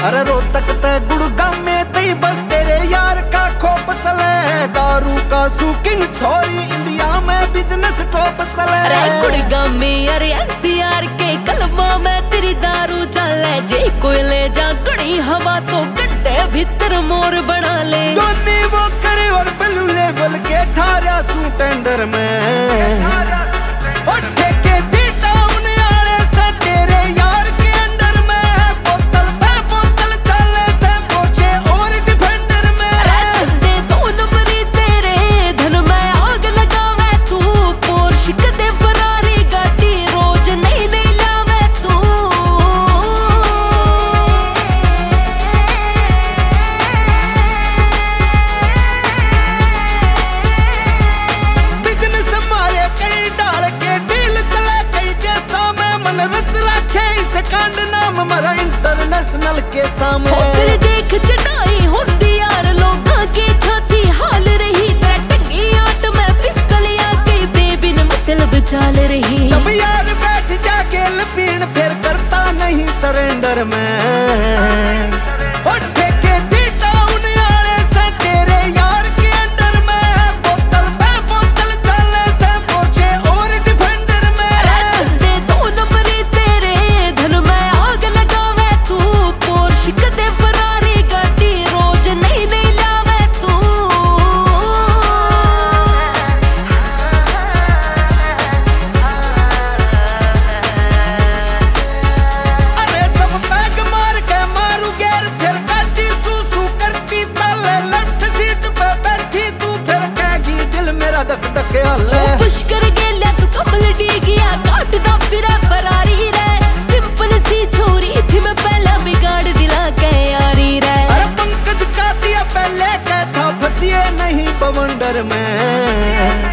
अरे रोहतक ते गुड़गांव में तई बस तेरे यार का खोप चले। दारू का सूकिंग छोरी इंडिया में बिजनेस टॉप चले। अरे गुड़गांव में अरे एनसीआर के कलमा में तेरी दारू चले। जे कोई ले जा गड़ी हवा तो गड्ढे भीतर मोर बना ले। जोनी वो करे और बलू लेवल के ठारा सू टेंडर में इंटरनेशनल के सामने फिर देख चढ़ाई होती यार लोगों की छाती हाल रही। टंगी आट में पिस्तलिया की बेबी ने मतलब चाल रही। जब यार बैठ जाके लपीण फिर करता नहीं सरेंडर में। पुष्कर गेल्या तू कमल डिगिया काटदा फिरे फरारी रे। सिंपल सी छोरी थी मैं पहला बिगाड़ दिला के यारी रे। अरे पंकज का दिया पहले क्या था फंसिए नहीं बवंडर में।